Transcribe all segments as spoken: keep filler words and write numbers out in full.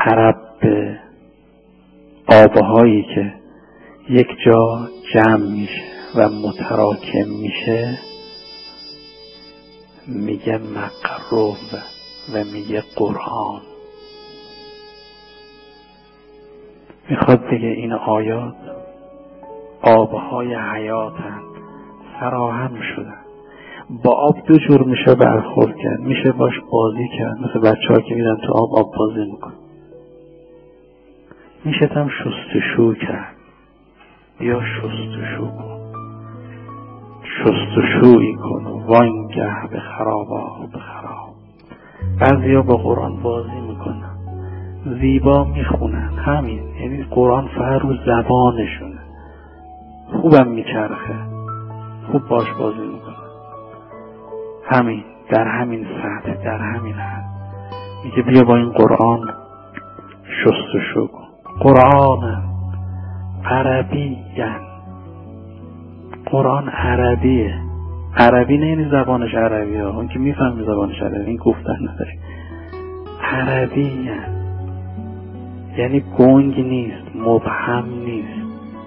عرب به آبهایی که یک جا جمع میشه و متراکم میشه میگه مقروب و میگه قرآن. میخواد بگه این آیات آبهای حیاتن، فراهم شدن. با آب دو جور میشه برخورد کرد، میشه باش بازی کرد، مثل بچه ها که میرن تو آب آب بازی میکن. میشه هم شستشو کرد، بیا شستشو کن، شستشویی کن و وانگه به خرابات خراب. بعضی ها با قرآن بازی میکنن، زیبا میخونن، همین، یعنی قرآن فقط رو زبانشونه، خوبم میچرخه، خوب باش بازی میکنن، همین، در همین سطح، در همین حد. میگه بیا با این قرآن شستشو کن. قرآن عربی، یعنی قرآن عربیه. عربی نه یعنی زبانش عربیه، اون که میفهمی زبانش عربیه، این گفتن نداری. عربی یعنی یعنی گنگ نیست، مبهم نیست،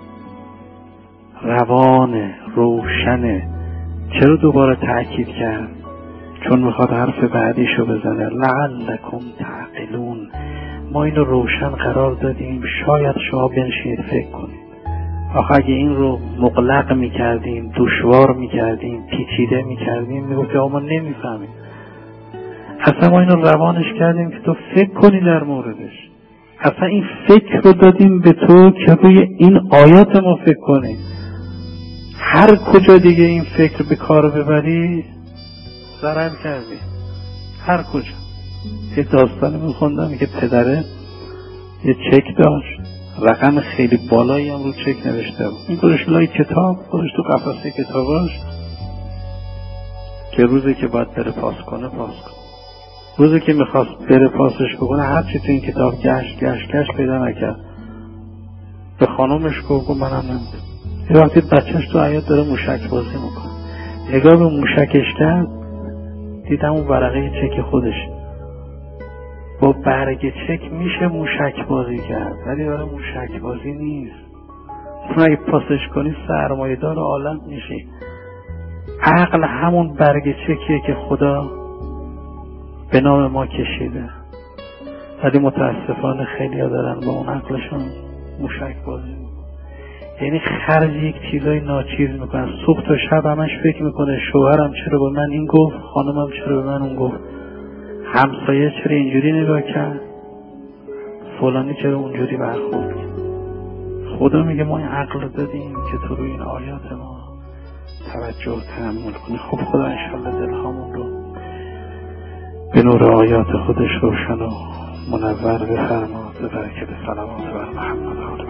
روانه، روشنه. چرا دوباره تأکید کرد؟ چون میخواد حرف بعدیشو بزنه، لعلکم تعقلون. ما اینو روشن قرار دادیم شاید شما بنشینید فکر کنید. آخه اگه این رو مغلق میکردیم، دشوار میکردیم، پیچیده میکردیم، میگفت آقا ما نمیفهمیم. اصلا ما اینو روانش کردیم که تو فکر کنی در موردش. اصلا این فکر رو دادیم به تو که روی این آیات ما فکر کنی. هر کجا دیگه این فکر به کار ببری ضرر کردی. هر کجا. یه داستانی میخوندم که پدره یه چک داشت، رقم خیلی بالایی هم رو چک نوشته بود. این گذاشت لای کتاب، گذاشت تو قفسه کتاباش که روزی که باید بره پاس کنه پاس کنه. روزی که میخواست بره پاسش بکنه هرچی تو این کتاب گشت گشت گشت پیدا نکرد. به خانومش گفت منم نمیدونم. یه وقتی بچهش تو حیاط داره موشک بازی میکنه، نگاه به موشکش کرد، دیدم اون ورقه چک خودش. با برگ چک میشه موشک بازی کرد، ولی برای موشک بازی نیست. اگه پاسش کنی سرمایه دار عالم میشی. عقل همون برگ چکیه که خدا به نام ما کشیده، ولی متاسفانه خیلی ها دارن با اون عقلشون موشک بازی میکنن. یعنی خرج یک چیزای ناچیز میکنن. صبح تا شب همش فکر میکنه شوهرم چرا به من این گفت، خانمم چرا به من اون گفت، همسایه چرا اینجوری نگاه کرد، فلانی چرا اونجوری برخورد کرد. خدا میگه ما این عقل دادیم که تو روی این آیات ما توجه و تأمل کنی. خب خدا انشالله دلهامون رو به نور آیات خودش روشن و منور بفرما. به برکت صلوات بر محمد.